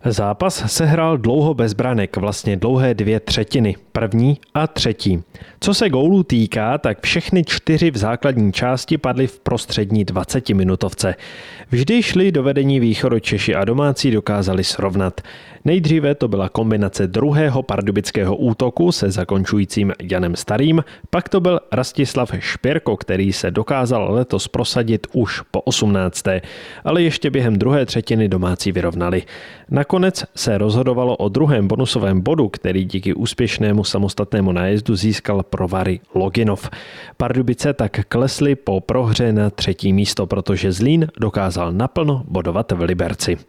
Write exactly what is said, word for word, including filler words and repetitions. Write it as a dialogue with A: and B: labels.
A: Zápas se hrál dlouho bez branek, vlastně dlouhé dvě třetiny, první a třetí. Co se gólů týká, tak všechny čtyři v základní části padly v prostřední dvacetiminutovce. Vždy šli do vedení Východočeši a domácí dokázali srovnat. Nejdříve to byla kombinace druhého pardubického útoku se zakončujícím Janem Starým, pak to byl Rastislav Špěrko, který se dokázal letos prosadit už po osmnácté, ale ještě během druhé třetiny domácí vyrovnali. Nakonec se rozhodovalo o druhém bonusovém bodu, který díky úspěšnému samostatnému nájezdu získal pro Vary Loginov. Pardubice tak klesly po prohře na třetí místo, protože Zlín dokázal naplno bodovat v Liberci.